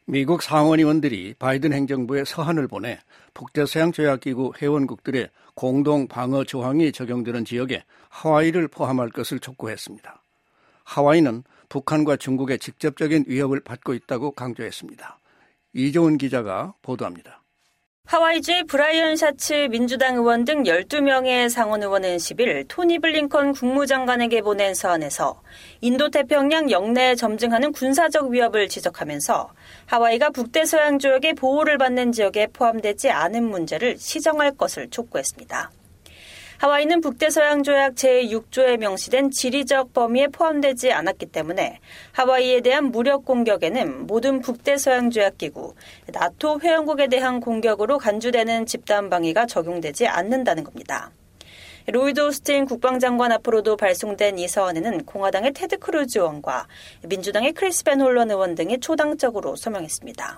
미국 상원의원들이 바이든 행정부에 서한을 보내 북대서양조약기구 회원국들의 공동 방어 조항이 적용되는 지역에 하와이를 포함할 것을 촉구했습니다. 하와이는 북한과 중국의 직접적인 위협을 받고 있다고 강조했습니다. 이종훈 기자가 보도합니다. 하와이주의 브라이언 샤츠 민주당 의원 등 12명의 상원 의원은 10일 토니 블링컨 국무장관에게 보낸 서한에서 인도태평양 영내에 점증하는 군사적 위협을 지적하면서 하와이가 북대서양 조약의 보호를 받는 지역에 포함되지 않은 문제를 시정할 것을 촉구했습니다. 하와이는 북대서양 조약 제6조에 명시된 지리적 범위에 포함되지 않았기 때문에 하와이에 대한 무력 공격에는 모든 북대서양 조약 기구, 나토 회원국에 대한 공격으로 간주되는 집단 방위가 적용되지 않는다는 겁니다. 로이드 오스틴 국방장관 앞으로도 발송된 이 서한에는 공화당의 테드 크루즈 의원과 민주당의 크리스 벤 홀런 의원 등이 초당적으로 서명했습니다.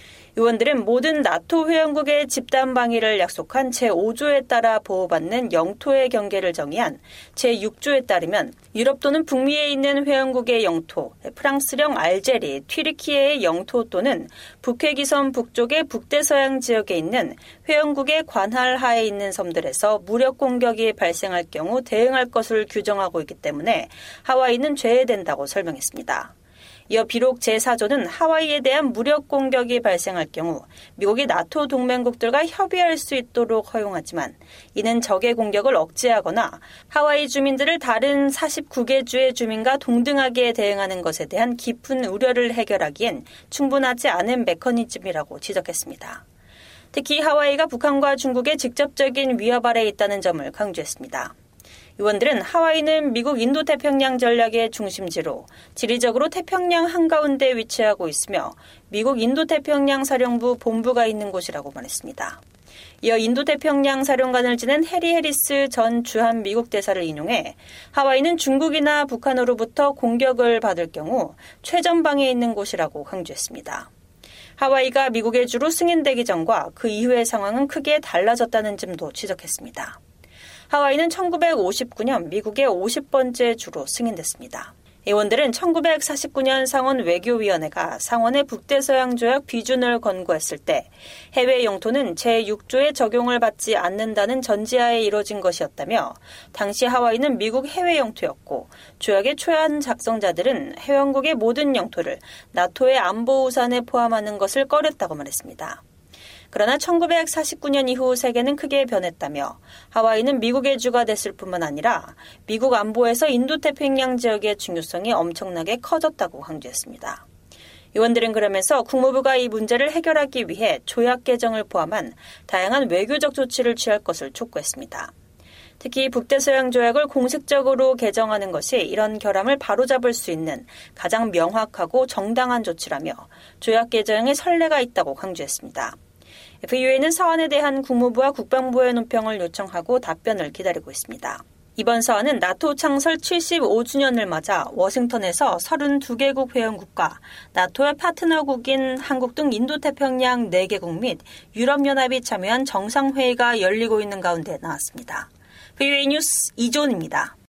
의원들은 모든 나토 회원국의 집단 방위를 약속한 제5조에 따라 보호받는 영토의 경계를 정의한 제6조에 따르면 유럽 또는 북미에 있는 회원국의 영토, 프랑스령 알제리, 튀르키예의 영토 또는 북해기선 북쪽의 북대서양 지역에 있는 회원국의 관할 하에 있는 섬들에서 무력 공격이 발생할 경우 대응할 것을 규정하고 있기 때문에 하와이는 제외된다고 설명했습니다. 이어 비록 제4조는 하와이에 대한 무력 공격이 발생할 경우 미국이 나토 동맹국들과 협의할 수 있도록 허용하지만 이는 적의 공격을 억제하거나 하와이 주민들을 다른 49개 주의 주민과 동등하게 대응하는 것에 대한 깊은 우려를 해결하기엔 충분하지 않은 메커니즘이라고 지적했습니다. 특히 하와이가 북한과 중국의 직접적인 위협 아래에 있다는 점을 강조했습니다. 의원들은 하와이는 미국 인도태평양 전략의 중심지로 지리적으로 태평양 한가운데 위치하고 있으며 미국 인도태평양 사령부 본부가 있는 곳이라고 말했습니다. 이어 인도태평양 사령관을 지낸 해리 해리스 전 주한 미국 대사를 인용해 하와이는 중국이나 북한으로부터 공격을 받을 경우 최전방에 있는 곳이라고 강조했습니다. 하와이가 미국의 주로 승인되기 전과 그 이후의 상황은 크게 달라졌다는 점도 지적했습니다. 하와이는 1959년 미국의 50번째 주로 승인됐습니다. 의원들은 1949년 상원 외교위원회가 상원의 북대서양 조약 비준을 권고했을 때 해외 영토는 제6조의 적용을 받지 않는다는 전제하에 이뤄진 것이었다며 당시 하와이는 미국 해외 영토였고 조약의 초안 작성자들은 회원국의 모든 영토를 나토의 안보 우산에 포함하는 것을 꺼렸다고 말했습니다. 그러나 1949년 이후 세계는 크게 변했다며 하와이는 미국의 주가 됐을 뿐만 아니라 미국 안보에서 인도태평양 지역의 중요성이 엄청나게 커졌다고 강조했습니다. 의원들은 그러면서 국무부가 이 문제를 해결하기 위해 조약 개정을 포함한 다양한 외교적 조치를 취할 것을 촉구했습니다. 특히 북대서양 조약을 공식적으로 개정하는 것이 이런 결함을 바로잡을 수 있는 가장 명확하고 정당한 조치라며 조약 개정에 선례가 있다고 강조했습니다. VOA는 서한에 대한 국무부와 국방부의 논평을 요청하고 답변을 기다리고 있습니다. 이번 서한은 나토 창설 75주년을 맞아 워싱턴에서 32개국 회원국과 나토의 파트너국인 한국 등 인도태평양 4개국 및 유럽연합이 참여한 정상회의가 열리고 있는 가운데 나왔습니다. VOA 뉴스 이종훈입니다.